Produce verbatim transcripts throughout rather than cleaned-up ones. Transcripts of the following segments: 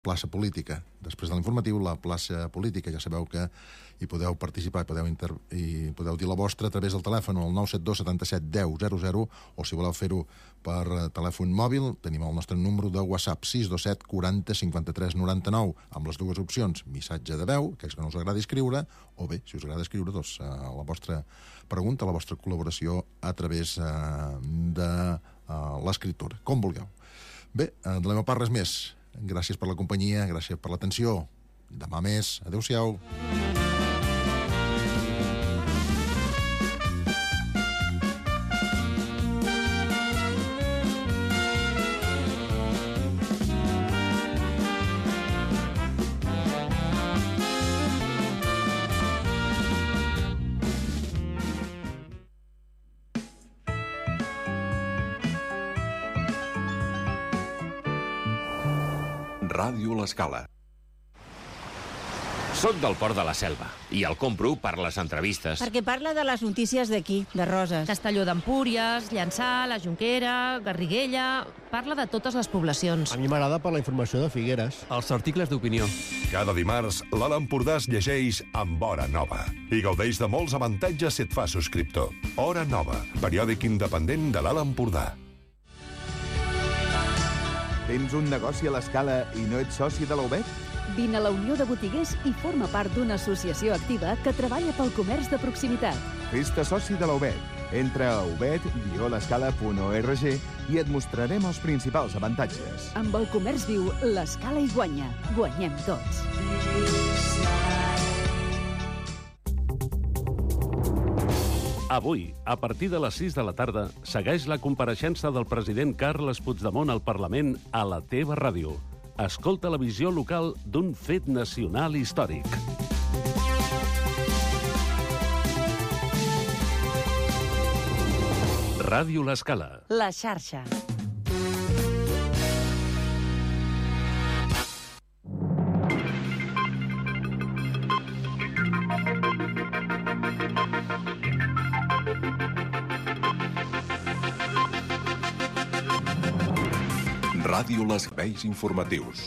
plaça política. Després de l'informatiu, la plaça política, ja sabeu que hi podeu participar i podeu, inter... i podeu dir la vostra a través del telèfon al nou set dos setanta set deu zero zero, o si voleu fer-ho per telèfon mòbil, tenim el nostre número de WhatsApp sis dos set quaranta cinquanta tres noranta nou, amb les dues opcions, missatge de veu, que és que no us agrada escriure, o bé, si us agrada escriure, doncs la vostra pregunta, la vostra col·laboració a través eh, de eh, l'escriptura, com vulgueu. Bé, eh, de la meva part res més. Gràcies per la companyia, gràcies per l'atenció. Demà més. Adéu-siau. Ràdio L'Escala. Soc del Port de la Selva i el compro per les entrevistes. Perquè parla de les notícies d'aquí, de Roses. Castelló d'Empúries, Llançà, la Jonquera, Garriguella... Parla de totes les poblacions. A mi m'agrada per la informació de Figueres. Els articles d'opinió. Cada dimarts, l'Alt Empordà es llegeix amb Hora Nova i gaudeix de molts avantatges si et fa subscriptor. Hora Nova, periòdic independent de l'Alt Empordà. Tens un negoci a l'Escala i no ets soci de la U B E T? Vine a la Unió de Botiguers i forma part d'una associació activa que treballa pel comerç de proximitat. Fes-te soci de la U B E T. Entra a ubet guió l'escala punt org i et mostrarem els principals avantatges. Amb el comerç viu, l'Escala hi guanya. Guanyem tots. Avui, a partir de les sis de la tarda, segueix la compareixença del president Carles Puigdemont al Parlament a la teva ràdio. Escolta la visió local d'un fet nacional històric. Ràdio L'Escala. La xarxa. Ràdio Les Serveis Informatius.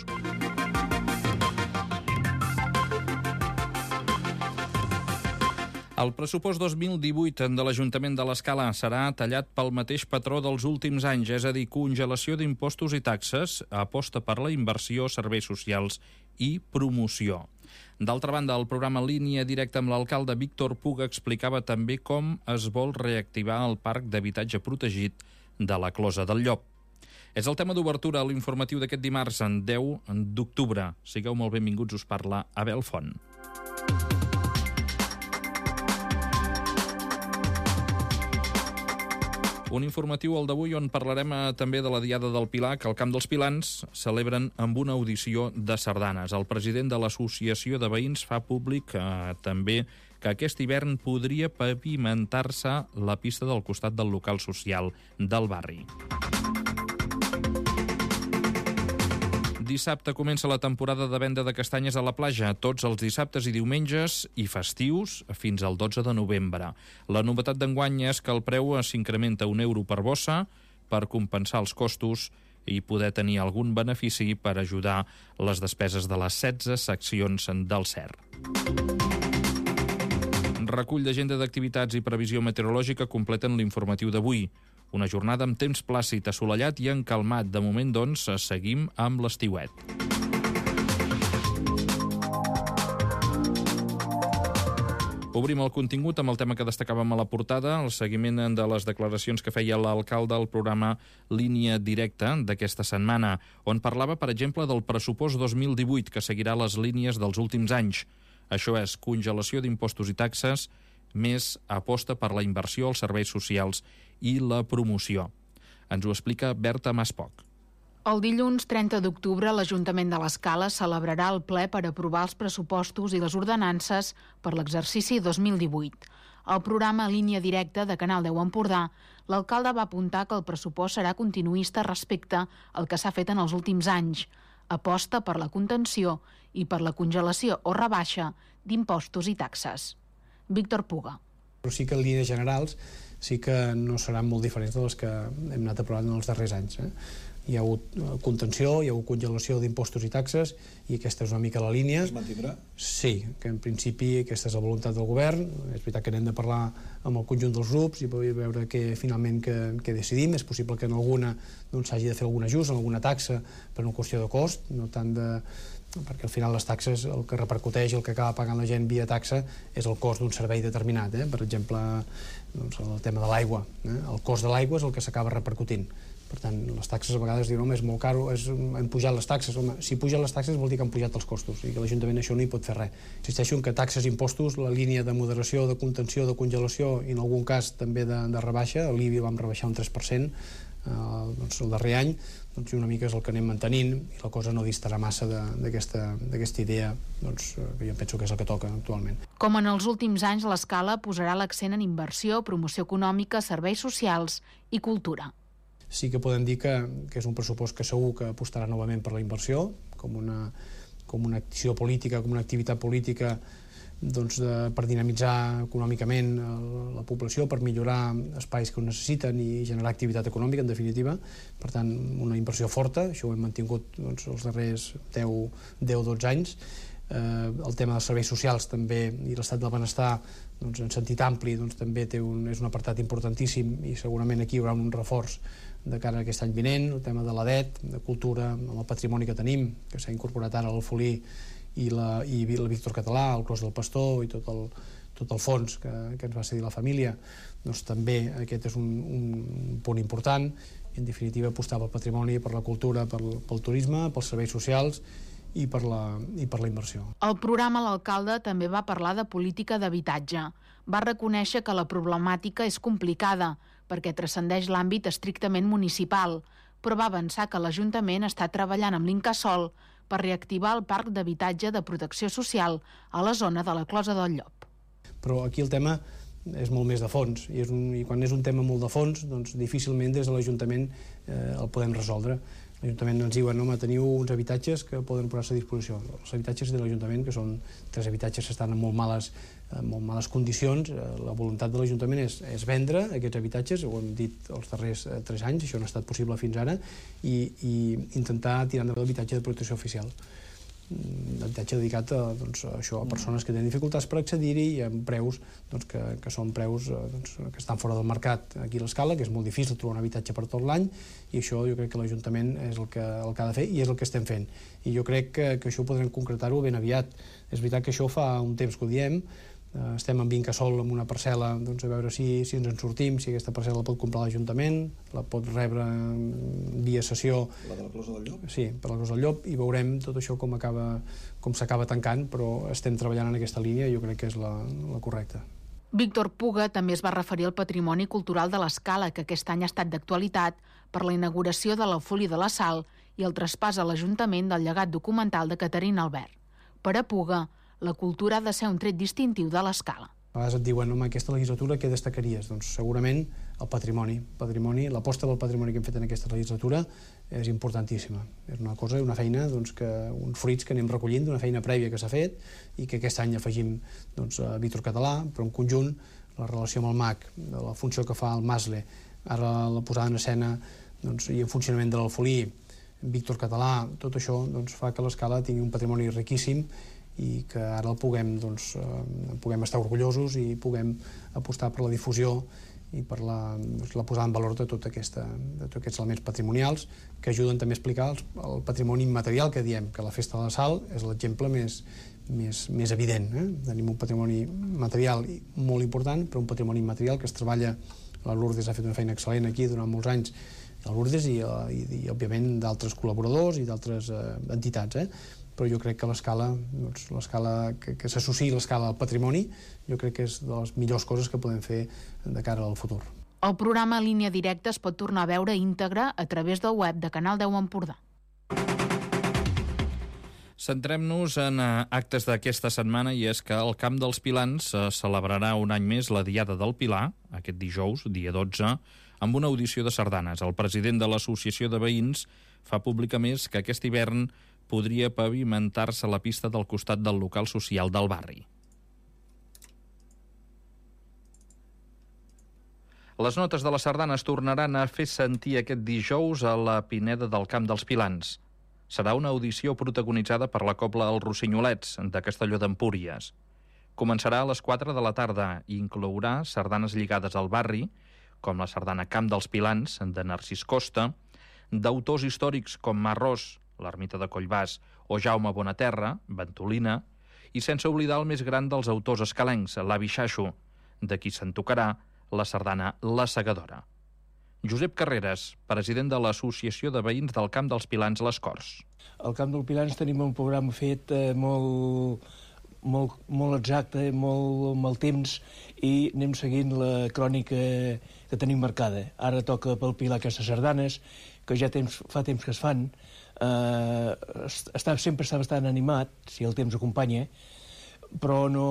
El pressupost dos mil divuit de l'Ajuntament de l'Escala serà tallat pel mateix patró dels últims anys, és a dir, congelació d'impostos i taxes, aposta per la inversió, serveis socials i promoció. D'altra banda, el programa Línia Directa amb l'alcalde Víctor Puga explicava també com es vol reactivar el parc d'habitatge protegit de la Closa del Llop. És el tema d'obertura a l'informatiu d'aquest dimarts, en deu d'octubre. Sigueu molt benvinguts, us parla Abel Font. Un informatiu, el d'avui, on parlarem eh, també de la Diada del Pilar, que al Camp dels Pilans celebren amb una audició de sardanes. El president de l'Associació de Veïns fa públic eh, també que aquest hivern podria pavimentar-se la pista del costat del local social del barri. Dissabte comença la temporada de venda de castanyes a la platja, tots els dissabtes i diumenges i festius fins al dotze de novembre. La novetat d'enguany és que el preu s'incrementa un euro per bossa per compensar els costos i poder tenir algun benefici per ajudar les despeses de les setze seccions del C E R. Recull d'agenda d'activitats i previsió meteorològica completen l'informatiu d'avui. Una jornada amb temps plàcid, assolellat i encalmat. De moment, doncs, seguim amb l'estiuet. Obrim el contingut amb el tema que destacàvem a la portada, el seguiment de les declaracions que feia l'alcalde al programa Línia Directa d'aquesta setmana, on parlava, per exemple, del pressupost dos mil divuit, que seguirà les línies dels últims anys. Això és congelació d'impostos i taxes, més aposta per la inversió, els serveis socials i la promoció. Ens ho explica Berta Maspoc. El dilluns trenta d'octubre, l'Ajuntament de l'Escala celebrarà el ple per aprovar els pressupostos i les ordenances per l'exercici dos mil divuit. Al programa Línia Directa de Canal deu Empordà, l'alcalde va apuntar que el pressupost serà continuista respecte al que s'ha fet en els últims anys. Aposta per la contenció i per la congelació o rebaixa d'impostos i taxes. Víctor Puga. Però sí que en línies generals sí que no seran molt diferents de les que hem anat aprovant en els darrers anys. Eh? hi ha hagut contenció, hi ha hagut congelació d'impostos i taxes, i aquesta és una mica la línia. Es mantindrà? Sí, que en principi aquesta és la voluntat del govern. És veritat que n'hem de parlar amb el conjunt dels grups i veure què finalment què, què decidim. És possible que en alguna doncs, s'hagi de fer algun ajust, en alguna taxa, per una qüestió de cost, no tant de... perquè al final les taxes, el que repercuteix, el que acaba pagant la gent via taxa, és el cost d'un servei determinat. Eh? Per exemple, doncs, el tema de l'aigua. Eh? El cost de l'aigua és el que s'acaba repercutint. Per tant, les taxes a vegades diuen, home, és molt caro, és, han pujat les taxes. Home, si pugen les taxes vol dir que han pujat els costos i que l'Ajuntament això no hi pot fer res. Insisteixo en que taxes, impostos, la línia de moderació, de contenció, de congelació i en algun cas també de, de rebaixa, l'I B I vam rebaixar un tres per cent eh, doncs el darrer any, doncs una mica és el que anem mantenint i la cosa no distarà massa d'aquesta idea doncs, que jo penso que és el que toca actualment. Com en els últims anys, l'Escala posarà l'accent en inversió, promoció econòmica, serveis socials i cultura. Sí que podem dir que, que és un pressupost que segur que apostarà novament per la inversió, com una, com una acció política, com una activitat política doncs, de, per dinamitzar econòmicament la població, per millorar espais que ho necessiten i generar activitat econòmica, en definitiva. Per tant, una inversió forta, això ho hem mantingut doncs, els darrers deu o dotze anys. Eh, el tema dels serveis socials també i l'estat del benestar doncs, en sentit ampli doncs, també té un, és un apartat importantíssim i segurament aquí hi haurà un reforç de cara a aquest any vinent, el tema de l'A D E T, de cultura, amb el patrimoni que tenim, que s'ha incorporat ara l'Alfolí i la, i la Víctor Català, el Clos del Pastor i tot el, tot el fons que, que ens va cedir la família, doncs també aquest és un, un punt important i en definitiva apostar pel patrimoni, per la cultura, pel, pel turisme, pels serveis socials i per la, i per la inversió. Al programa l'alcalde també va parlar de política d'habitatge. Va reconèixer que la problemàtica és complicada perquè transcendeix l'àmbit estrictament municipal, però va avançar que l'Ajuntament està treballant amb l'Incasòl per reactivar el parc d'habitatge de protecció social a la zona de la Closa del Llop. Però aquí el tema és molt més de fons, i, és un, i quan és un tema molt de fons, doncs difícilment des de l'Ajuntament eh, el podem resoldre. L'Ajuntament ens diuen, home, teniu uns habitatges que poden posar-se a disposició. Els habitatges de l'Ajuntament, que són tres habitatges que estan en molt males, en molt males condicions, la voluntat de l'Ajuntament és, és vendre aquests habitatges, ho hem dit els darrers eh, tres anys, això no ha estat possible fins ara, i, i intentar tirar endavant l'habitatge de protecció oficial. L'habitatge dedicat a, doncs, a això, a persones que tenen dificultats per accedir-hi i amb preus doncs, que, que són preus doncs, que estan fora del mercat aquí a l'Escala, que és molt difícil trobar un habitatge per tot l'any, i això jo crec que l'Ajuntament és el que, el que ha de fer i és el que estem fent. I jo crec que, que això ho podrem concretar-ho ben aviat. És veritat que això fa un temps que ho diem, estem amb Incasòl amb una parcel·la, doncs a veure si, si ens en sortim, si aquesta parcel·la la pot comprar l'Ajuntament, la pot rebre via cessió. La de la Closa del Llop? Sí, per la Closa del Llop, i veurem tot això com acaba, com s'acaba tancant, però estem treballant en aquesta línia i jo crec que és la, la correcta. Víctor Puga també es va referir al patrimoni cultural de l'Escala, que aquest any ha estat d'actualitat per la inauguració de l'Alfolí de la Sal i el traspàs a l'Ajuntament del llegat documental de Caterina Albert. Per a Puga, la cultura ha de ser un tret distintiu de l'Escala. A vegades et diuen, home, aquesta legislatura què destacaries? Doncs segurament el patrimoni. patrimoni l'aposta pel patrimoni que hem fet en aquesta legislatura és importantíssima. És una cosa, una feina, doncs, que, uns fruits que anem recollint d'una feina prèvia que s'ha fet i que aquest any afegim doncs, a Víctor Català, però en conjunt la relació amb el M A C, de la funció que fa el Masle, ara la posada en escena doncs, i en funcionament de l'Alfolí, Víctor Català, tot això doncs, fa que l'Escala tingui un patrimoni riquíssim i que ara el puguem, doncs, eh, puguem estar orgullosos i puguem apostar per la difusió i per la, doncs, la posada en valor de, tot aquesta, de tots aquests elements patrimonials que ajuden també a explicar el, el patrimoni immaterial que diem, que la Festa de la Sal és l'exemple més, més, més evident. Eh? Tenim un patrimoni material molt important, però un patrimoni immaterial que es treballa. La Lourdes ha fet una feina excel·lent aquí durant molts anys, la Lourdes i, i, i òbviament d'altres col·laboradors i d'altres eh, entitats, eh? Però jo crec que l'escala, doncs, l'escala que, que s'associï l'escala al patrimoni, jo crec que és de les millors coses que podem fer de cara al futur. El programa Línia Directa es pot tornar a veure íntegre a través del web de Canal deu Empordà. Centrem-nos en actes d'aquesta setmana i és que al Camp dels Pilans se celebrarà un any més la Diada del Pilar, aquest dijous, dia dotze, amb una audició de sardanes. El president de l'Associació de Veïns fa públic a més que aquest hivern podria pavimentar-se la pista del costat del local social del barri. Les notes de les sardanes tornaran a fer sentir aquest dijous a la Pineda del Camp dels Pilans. Serà una audició protagonitzada per la cobla Els Rossinyolets, de Castelló d'Empúries. Començarà a les quatre de la tarda i inclourà sardanes lligades al barri, com la sardana Camp dels Pilans, de Narcís Costa, d'autors històrics com Marrós, l'ermita de Collbàs, o Jaume Bonaterra, Ventolina, i sense oblidar el més gran dels autors escalencs, l'avi Xaixo, de qui se'n tocarà la sardana La Segadora. Josep Carreras, president de l'Associació de Veïns del Camp dels Pilans Les Corts. Al Camp dels Pilans tenim un programa fet eh, molt, molt, molt exacte, molt amb el temps, i anem seguint la crònica que tenim marcada. Ara toca pel Pilar aquestes sardanes, que ja temps, fa temps que es fan. Eh, està, sempre està bastant animat, si el temps acompanya, però no,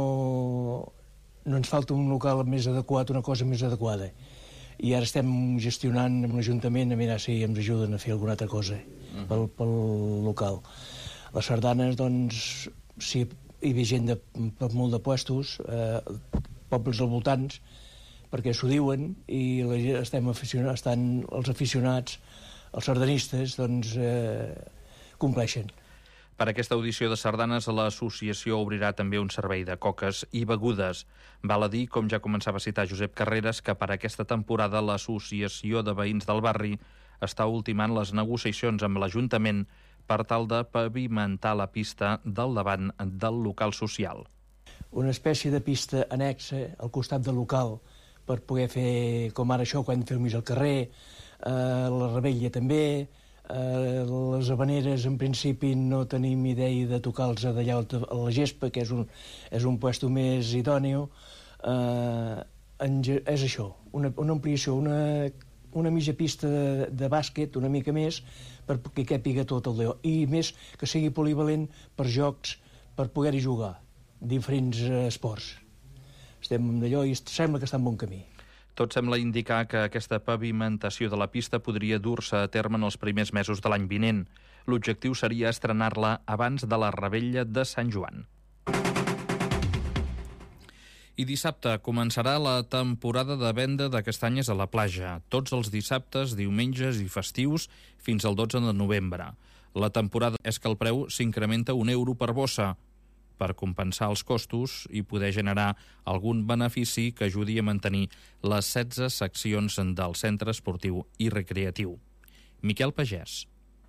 no ens falta un local més adequat, una cosa més adequada. I ara estem gestionant amb l'Ajuntament a mirar si ens ajuden a fer alguna altra cosa uh-huh. pel, pel local. Les sardanes, doncs, si hi ha gent de, per molt de puestos, eh, pobles al voltants, perquè s'ho diuen, i la, estem aficionats, estan els aficionats, els sardanistes, doncs, eh, compleixen. Per aquesta audició de sardanes, l'associació obrirà també un servei de coques i begudes. Val a dir, com ja començava a citar Josep Carreras, que per aquesta temporada l'Associació de Veïns del Barri està ultimant les negociacions amb l'Ajuntament per tal de pavimentar la pista del davant del local social. Una espècie de pista anexa al costat del local per poder fer, com ara això, quan fem al carrer, eh, la Rebella també. Uh, les habaneres, en principi, no tenim idea de tocar-los d'allà a la gespa, que és un, és un puesto més idòneo. Uh, en, és això, una, una ampliació, una, una mitja pista de, de bàsquet, una mica més, perquè càpiga tot el Déu. I més, que sigui polivalent per jocs, per poder-hi jugar, diferents uh, esports. Estem d'allò i sembla que està en bon camí. Tot sembla indicar que aquesta pavimentació de la pista podria dur-se a terme en els primers mesos de l'any vinent. L'objectiu seria estrenar-la abans de la Revetlla de Sant Joan. I dissabte començarà la temporada de venda de castanyes a la platja, tots els dissabtes, diumenges i festius fins al dotze de novembre. La temporada és que el preu s'incrementa un euro per bossa, per compensar els costos i poder generar algun benefici que ajudi a mantenir les setze seccions del centre esportiu i recreatiu. Miquel Pagès.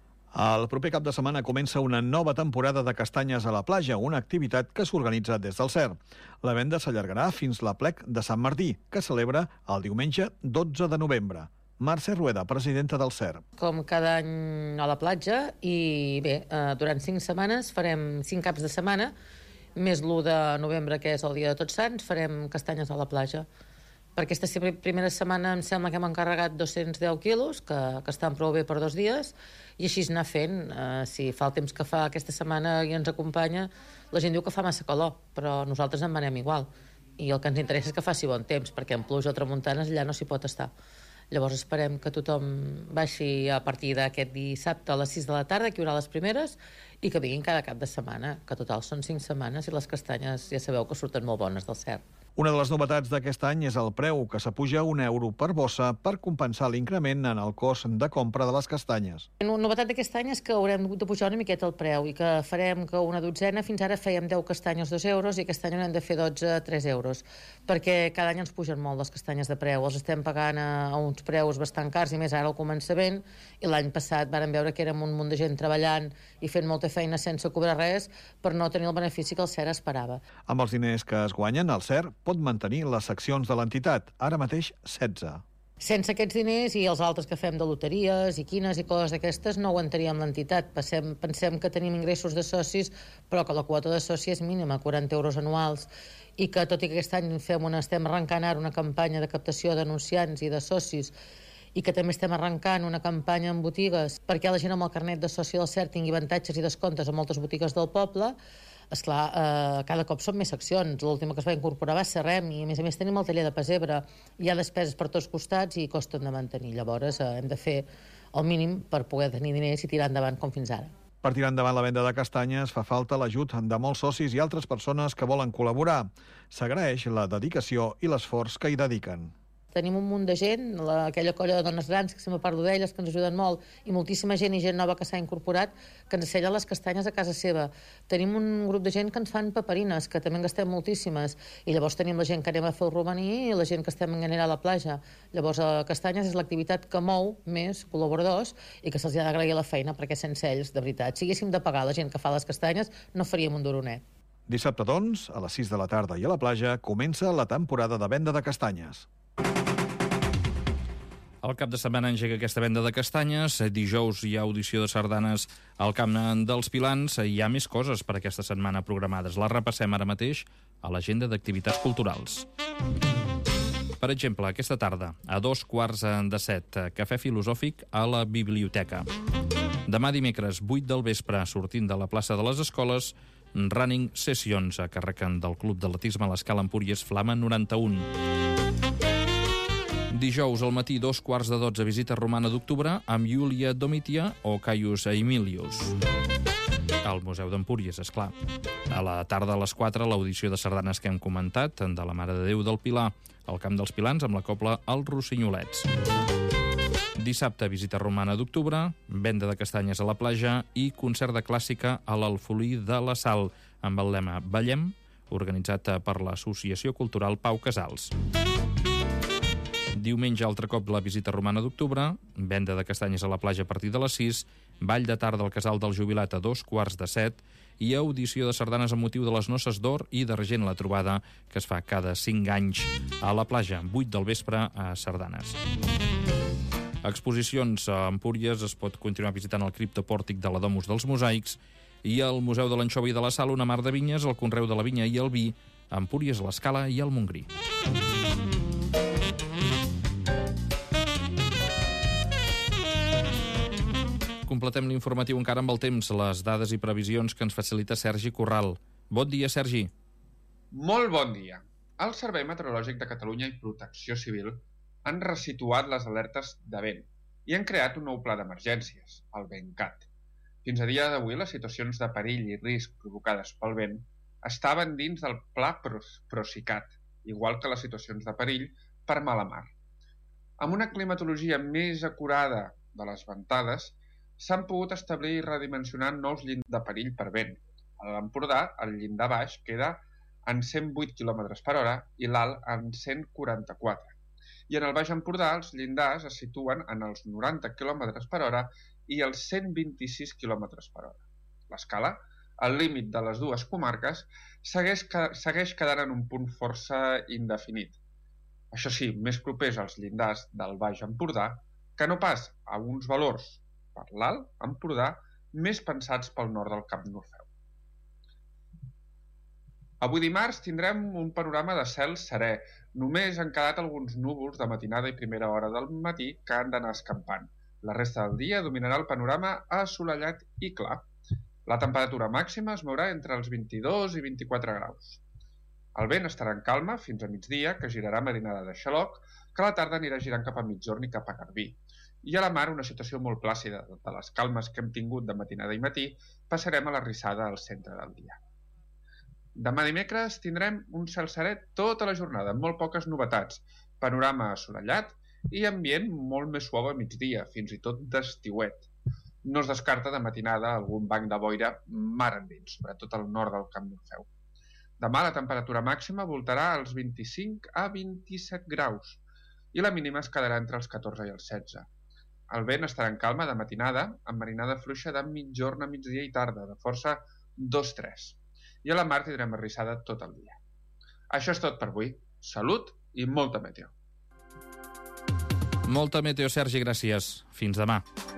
El proper cap de setmana comença una nova temporada de castanyes a la platja, una activitat que s'organitza des del C E R. La venda s'allargarà fins l'Aplec de Sant Martí, que celebra el diumenge dotze de novembre. Mercè Rueda, presidenta del C E R. Com cada any a la platja, i bé, durant cinc setmanes farem cinc caps de setmana, més l'u de novembre, que és el dia de Tots Sants, farem castanyes a la platja. Per aquesta primera setmana em sembla que hem encarregat dos-cents deu quilos, que, que estan prou bé per dos dies, i així anar fent. Uh, si fa el temps que fa aquesta setmana i ens acompanya, la gent diu que fa massa calor, però nosaltres en manem igual. I el que ens interessa és que faci bon temps, perquè en pluja o tramuntanes allà no s'hi pot estar. Llavors esperem que tothom baixi a partir d'aquest dissabte a les sis de la tarda, que hi haurà les primeres, i que vinguin cada cap de setmana, que total són cinc setmanes, i les castanyes ja sabeu que surten molt bones del C E R. Una de les novetats d'aquest any és el preu, que s'apuja un euro per bossa per compensar l'increment en el cost de compra de les castanyes. Una novetat d'aquest any és que haurem de pujar una miqueta el preu i que farem que una dotzena, fins ara fèiem deu castanyes dos euros i aquest any haurem de fer dotze tres euros, perquè cada any ens pugen molt les castanyes de preu, els estem pagant a, a uns preus bastant cars i més ara al començament, i l'any passat vàrem veure que érem un munt de gent treballant i fent molta feina sense cobrar res per no tenir el benefici que el C E R esperava. Amb els diners que es guanyen, el C E R pot mantenir les seccions de l'entitat, ara mateix setze. Sense aquests diners i els altres que fem de loteries i quines i coses d'aquestes no aguantaríem l'entitat. Pensem, pensem que tenim ingressos de socis, però que la quota de soci és mínima, quaranta euros anuals, i que tot i que aquest any fem una, estem arrencant ara una campanya de captació d'anunciants i de socis, i que també estem arrencant una campanya en botigues perquè la gent amb el carnet de soci del C E R tingui avantatges i descomptes a moltes botigues del poble. Esclar, eh, cada cop són més seccions. L'última que es va incorporar va ser Rem, i a més a més tenim el taller de pessebre. Hi ha despeses per tots costats i costen de mantenir. Llavors eh, hem de fer el mínim per poder tenir diners i tirar endavant com fins ara. Per tirar endavant la venda de castanyes fa falta l'ajut de molts socis i altres persones que volen col·laborar. S'agraeix la dedicació i l'esforç que hi dediquen. tenim un munt de gent, la, aquella colla de dones grans, que sempre parlo d'elles, que ens ajuden molt, i moltíssima gent i gent nova que s'ha incorporat, que ens sellen les castanyes a casa seva. Tenim un grup de gent que ens fan paperines, que també en gastem moltíssimes, i llavors tenim la gent que anem a fer el romaní i la gent que estem en anar a la platja. Llavors, a castanyes és l'activitat que mou més col·laboradors i que se'ls ha d'agrair la feina, perquè sense ells, de veritat, si haguéssim de pagar la gent que fa les castanyes, no faríem un duronet. Dissabte, doncs, a les sis de la tarda i a la platja, comença la temporada de venda de castanyes. El cap de setmana engega aquesta venda de castanyes. Dijous hi ha audició de sardanes al Camp dels Pilans. Hi ha més coses per aquesta setmana programades. Les repassem ara mateix a l'agenda d'activitats culturals. Per exemple, aquesta tarda, a dos quarts de set, cafè filosòfic a la biblioteca. Demà dimecres, vuit del vespre, sortint de la plaça de les Escoles, Running Sessions, a càrrec del Club d'Atletisme a l'Escala Empúries Flama noranta-un. Dijous al matí, dos quarts de dotze, visita romana d'octubre amb Iulia Domitia o Caius Aemilius. Al Museu d'Empúries, esclar. A la tarda, a les quatre, l'audició de sardanes que hem comentat, de la Mare de Déu del Pilar, al Camp dels Pilans, amb la cobla Els Rossinyolets. Dissabte, visita romana d'octubre, venda de castanyes a la platja i concert de clàssica a l'Alfolí de la Sal, amb el lema Ballem, organitzat per l'Associació Cultural Pau Casals. Diumenge, altre cop, la visita romana d'octubre, venda de castanyes a la platja a partir de les sis, ball de tarda al Casal del Jubilat a dos quarts de set i audició de sardanes amb motiu de les noces d'or i d'argent, la trobada que es fa cada cinc anys a la platja, vuit del vespre a Sardanes. Exposicions a Empúries es pot continuar visitant el criptopòrtic de la Domus dels Mosaics i al Museu de l'Anxova i de la Sal, una mar de vinyes, el conreu de la vinya i el vi, a Empúries, a l'Escala i al Montgrí. Completem l'informatiu encara amb el temps, les dades i previsions que ens facilita Sergi Corral. Bon dia, Sergi. Molt bon dia. El Servei Meteorològic de Catalunya i Protecció Civil han resituat les alertes de vent i han creat un nou pla d'emergències, el VentCat. Fins a dia d'avui, les situacions de perill i risc provocades pel vent estaven dins del pla Procicat, igual que les situacions de perill per mala mar. Amb una climatologia més acurada de les ventades, s'han pogut establir i redimensionar nous llindars de perill per vent. A l'Empordà, el llindar baix queda en cent vuit quilòmetres per hora i l'alt en cent quaranta-quatre. I en el Baix Empordà els llindars es situen en els noranta quilòmetres per hora i els cent vint-i-sis quilòmetres per hora. L'escala, el límit de les dues comarques, segueix, segueix quedant en un punt força indefinit. Això sí, més propers als llindars del Baix Empordà que no pas a uns valors per l'Alt Empordà més pensats pel nord del Camp d'Orfeu. Avui dimarts tindrem un panorama de cel serè. Només han quedat alguns núvols de matinada i primera hora del matí que han d'anar escampant. La resta del dia dominarà el panorama assolellat i clar. La temperatura màxima es mourà entre els vint-i-dos i vint-i-quatre graus. El vent estarà en calma fins a migdia, que girarà marinada de xaloc, que a la tarda anirà girant cap a migjorn i cap a Garbí. I a la mar una situació molt plàcida. De les calmes que hem tingut de matinada i matí, passarem a la rissada al centre del dia. Demà dimecres tindrem un cel serè tota la jornada, amb molt poques novetats, panorama assolellat i ambient molt més suau a migdia, fins i tot d'estiuet. No es descarta de matinada algun banc de boira mar endins, sobretot al nord del Camp d'Orfeu. Demà la temperatura màxima voltarà als vint-i-cinc a vint-i-set graus i la mínima es quedarà entre els catorze i els setze. El vent estarà en calma de matinada, amb marinada fluixa de mitjorn a migdia i tarda, de força dos tres. I a la mar tindrem arrissada tot el dia. Això és tot per avui. Salut i molta meteo. Molta meteo, Sergi, gràcies. Fins demà.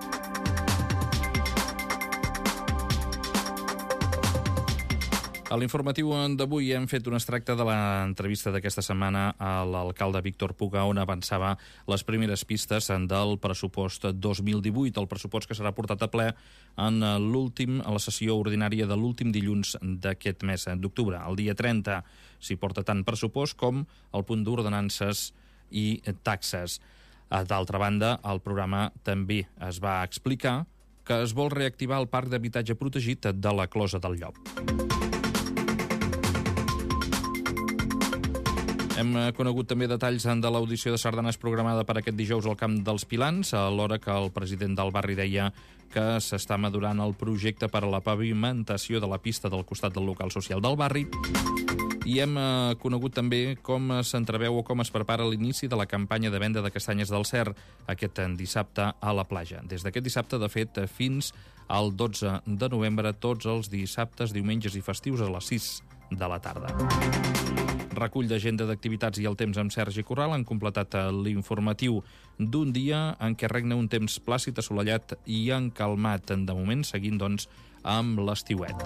A l'informatiu d'avui hem fet un extracte de l'entrevista d'aquesta setmana a l'alcalde Víctor Puga, on avançava les primeres pistes del pressupost dos mil divuit, el pressupost que serà portat a ple en l'últim, a la sessió ordinària de l'últim dilluns d'aquest mes d'octubre. El dia trenta s'hi porta tant pressupost com el punt d'ordenances i taxes. D'altra banda, el programa també es va explicar que es vol reactivar el parc d'habitatge protegit de la Closa del Llop. Hem conegut també detalls de l'audició de sardanes programada per aquest dijous al Camp dels Pilans, alhora que el president del barri deia que s'està madurant el projecte per a la pavimentació de la pista del costat del local social del barri. I hem eh, conegut també com s'entreveu o com es prepara l'inici de la campanya de venda de castanyes del Cer aquest dissabte a la platja. Des d'aquest dissabte, de fet, fins al dotze de novembre, tots els dissabtes, diumenges i festius a les sis de la tarda. Recull d'agenda d'activitats i el temps amb Sergi Corral han completat l'informatiu d'un dia en què regna un temps plàcid, assolellat i encalmat, de moment seguint, doncs, amb l'estiuet.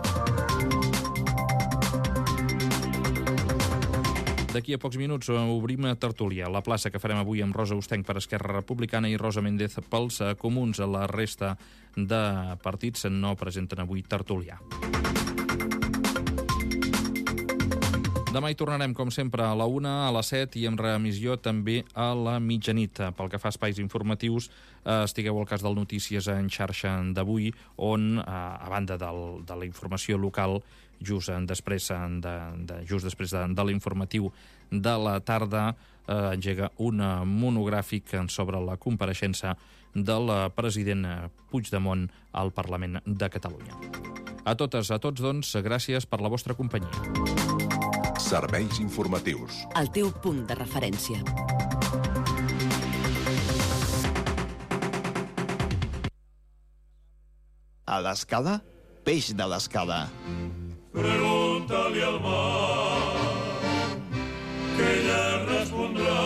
D'aquí a pocs minuts obrim tertúlia. La plaça que farem avui amb Rosa Ostenc per Esquerra Republicana i Rosa Méndez pels Comuns. La resta de partits no presenten avui tertúlia. Demà hi tornarem, com sempre, a la una, a les set i amb reemissió també a la mitjanit. Pel que fa a espais informatius, eh, estigueu al cas del Notícies en xarxa d'avui, on, eh, a banda del, de la informació local, just després de, de, just després de, de l'informatiu de la tarda, eh, engega un monogràfic sobre la compareixença del president Puigdemont al Parlament de Catalunya. A totes, a tots, doncs, gràcies per la vostra companyia. Serveis informatius. El teu punt de referència. A l'Escala, peix de l'Escala. Pregunta-li al mar, que ella respondrà.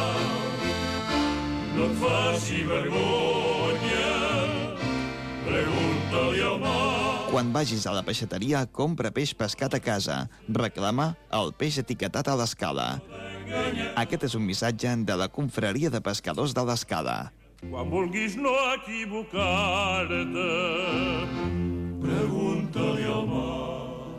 No et faci vergonya, pregunta-li al mar. Quan vagis a la peixateria, compra peix pescat a casa. Reclama el peix etiquetat a l'Escala. Aquest és un missatge de la Confraria de Pescadors de l'Escala. Quan vulguis no equivocar-te, pregunta-li al mar.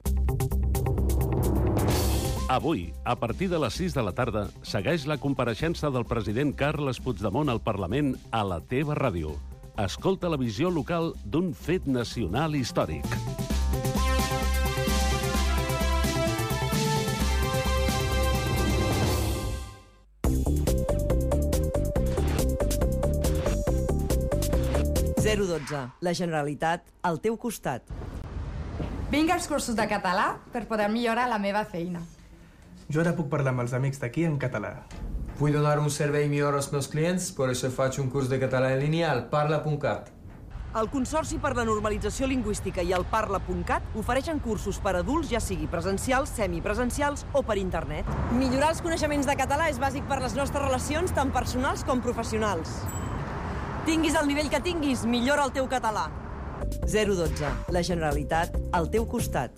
Avui, a partir de les sis de la tarda, segueix la compareixença del president Carles Puigdemont al Parlament a la teva ràdio. Escolta la visió local d'un fet nacional històric. zero dotze. La Generalitat al teu costat. Vinc als cursos de català per poder millorar la meva feina. Jo ara puc parlar amb els amics d'aquí en català. Vull donar un servei millor als meus clients, per això faig un curs de català en línia al parla punt cat. El Consorci per la Normalització Lingüística i el parla punt cat ofereixen cursos per adults, ja sigui presencials, semipresencials o per internet. Millorar els coneixements de català és bàsic per les nostres relacions, tant personals com professionals. Tinguis el nivell que tinguis, millora el teu català. zero dotze. La Generalitat al teu costat.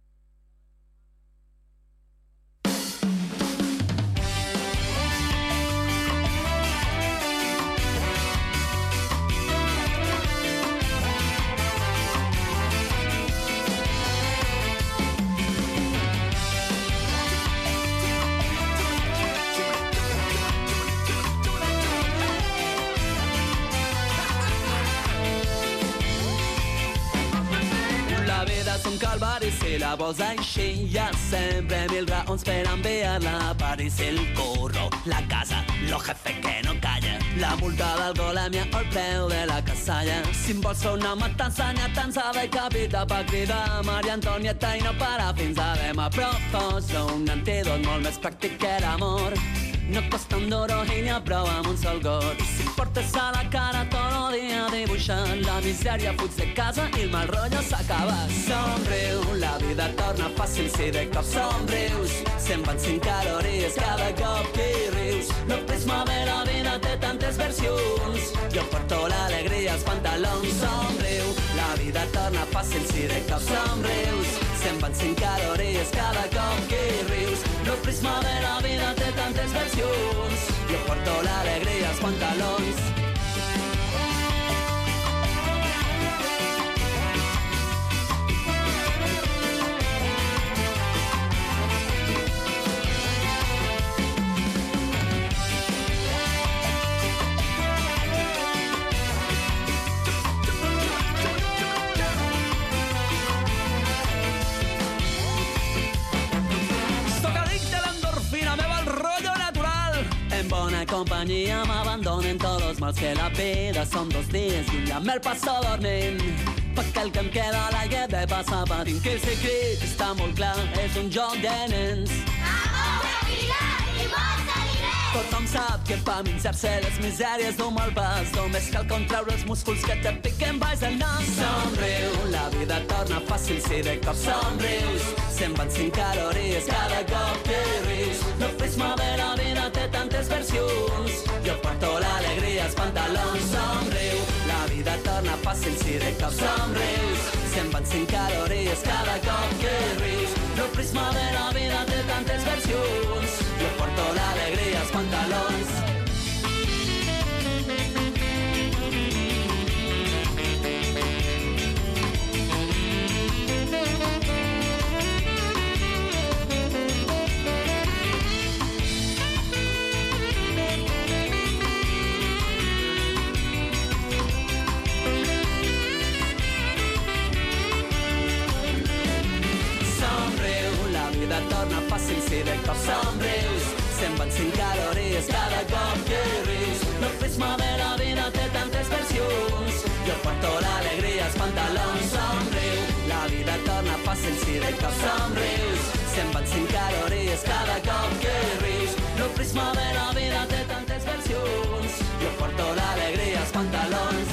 un calvari si la vols així. Hi ha sempre mil raons per enviar-la a París. El curro, la casa, lo jefe que no calla, la multa d'alcoholèmia o el preu de la casalla. Si em vols fer una matança, n'hi ha tants de capita per cridar Maria Antonieta i no para fins a demà. Proposo un antídot molt més pràctic que l'amor. No costa un duro i n'hi ha prou amb un sol got. I si portes a la cara tot el dia dibuixant, la misèria fuig de casa i el mal rotllo s'acaba. Somriu, la vida torna fàcil si de cop somrius. Se'n van cinc calories cada cop que rius. El prisma de la vida té tantes versions. Jo porto l'alegria als pantalons. Somriu, la vida torna fàcil si de cop somrius. Se'n van cinc calories cada cop que rius. El prisma de la vida té tantes versions. Jo porto l'alegria als pantalons. Soc addicte a l'endorfina meva. bona compañía me abandonen todos los mals que la vida son dos días y un día me el passo dormint perquè el que em queda a l'aire de passar patint que el secret està molt clar, és un joc de nens. Amor, tranquil·litat i molts aliments. Tothom sap que per minxar-se les misèries d'un mal pas només cal contraure els músculs que te piquen baix el nas. Somriu, la vida torna fàcil si de cop somrius. Se'n van cinc calories cada cop que rius. No prisma de la vida té tantes versions. Jo porto l'alegria als pantalons. Somriu, la vida torna fàcil si de cop somrius. Se'n van cinc calories cada cop que rius. No prisma de la vida té tantes versions. Jo porto l'alegria als pantalons. Torna fàcil si de cop somrius. Se'n van cinc calories cada cop que rius. No prisma de la vida té tantes versions. Jo porto l'alegria als pantalons. Somriu, la vida torna fàcil si de cop somrius. Se'n van cinc calories cada cop que rius. No prisma de la vida té tantes versions. Jo porto l'alegria als pantalons.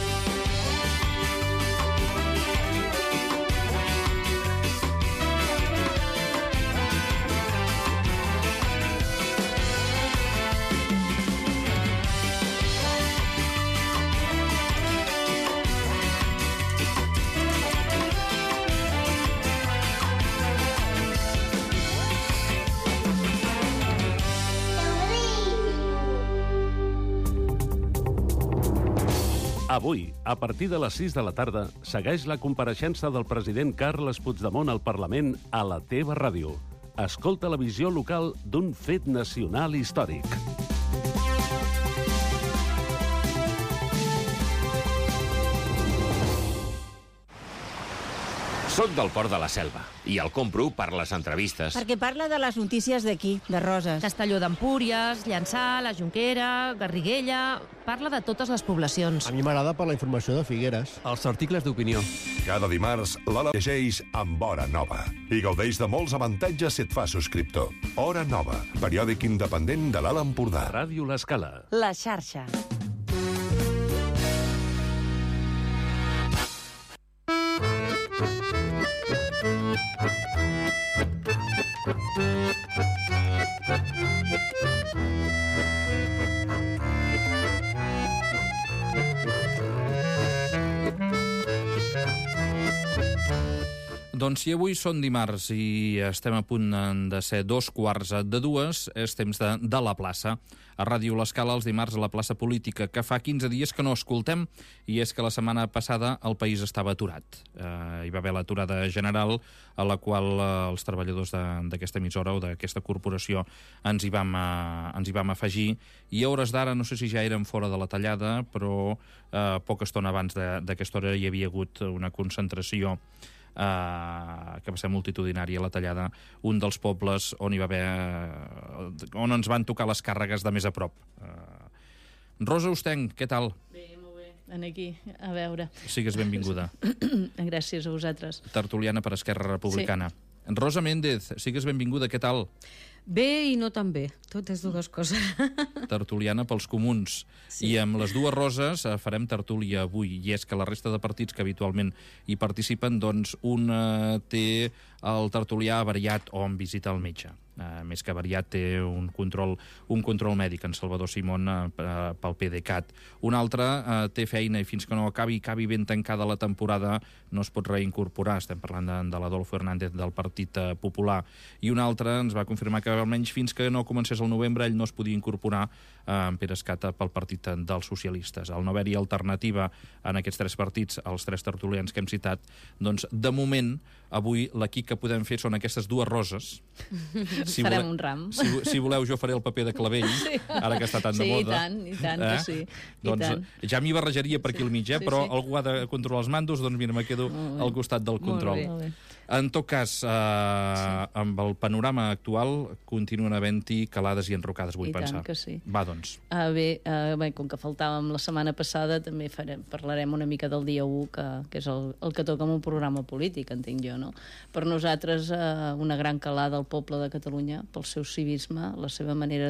Avui, a partir de les sis de la tarda, segueix la compareixença del president Carles Puigdemont al Parlament a la teva ràdio. Escolta la visió local d'un fet nacional històric. Soc del Port de la Selva i el compro per les entrevistes. Perquè parla de les notícies d'aquí, de Roses. Castelló d'Empúries, Llançà, la Jonquera, Garriguella... Parla de totes les poblacions. A mi m'agrada per la informació de Figueres. Els articles d'opinió. Cada dimarts, l'Ala llegeix amb Hora Nova i gaudeix de molts avantatges si et fa subscriptor. Hora Nova, periòdic independent de l'Alt Empordà. Ràdio L'Escala. La xarxa. Doncs si avui són dimarts i estem a punt de ser dos quarts de dues, és temps de, de la plaça. A Ràdio L'Escala, els dimarts a la plaça política, que fa quinze dies que no escoltem, i és que la setmana passada el país estava aturat. Eh, hi va haver l'aturada general, a la qual eh, els treballadors d'aquesta emissora o d'aquesta corporació ens hi, vam, eh, ens hi vam afegir, i a hores d'ara, no sé si ja érem fora de la tallada, però eh, poca estona abans d'aquesta hora hi havia hagut una concentració Uh, que va ser multitudinària la tallada, un dels pobles on hi va haver uh, on ens van tocar les càrregues de més a prop. uh, Rosa Ostenc, què tal? Bé, molt bé, aquí, a veure. Sigues benvinguda. Gràcies a vosaltres. Tertuliana per Esquerra Republicana. Sí. Rosa Méndez, sigues benvinguda, què tal? Bé i no tan bé, totes dues coses. Tertuliana pels comuns. Sí. I amb les dues Roses farem tertúlia avui, i és que la resta de partits que habitualment hi participen, doncs un eh, té el tertulià avariat o en visita al metge. Uh, més que variat, té un control, un control mèdic, en Salvador Simón, uh, pel PDeCAT. Un altre uh, té feina i fins que no acabi, acabi ben tancada la temporada, no es pot reincorporar. Estem parlant de, de l'Adolfo Hernández del Partit uh, Popular. I un altre ens va confirmar que almenys fins que no comencés el novembre ell no es podia incorporar uh, en Pere Escata pel Partit dels Socialistes. Al no haver-hi alternativa en aquests tres partits, els tres tertulians que hem citat, doncs de moment, avui l'equip que podem fer són aquestes dues Roses. si farem vole... un ram. Si, si voleu, jo faré el paper de clavell, sí. ara que està tan sí, de moda. Sí, i tant, i tant eh? que sí. I doncs tant. ja m'hi barrejaria per aquí al mig, eh? Sí, però sí. algú ha de controlar els mandos, doncs mira, me quedo al costat del control. Molt bé. En tot cas, eh, sí. amb el panorama actual, continuen havent-hi calades i enrocades, vull I pensar. tant que sí. Va, doncs. Uh, bé, uh, bé, com que faltàvem la setmana passada, també farem, parlarem una mica del dia u, que, que és el, el que toca amb un programa polític, entenc jo, no? Per nosaltres, uh, una gran calada al poble de Catalunya, pel seu civisme, la seva manera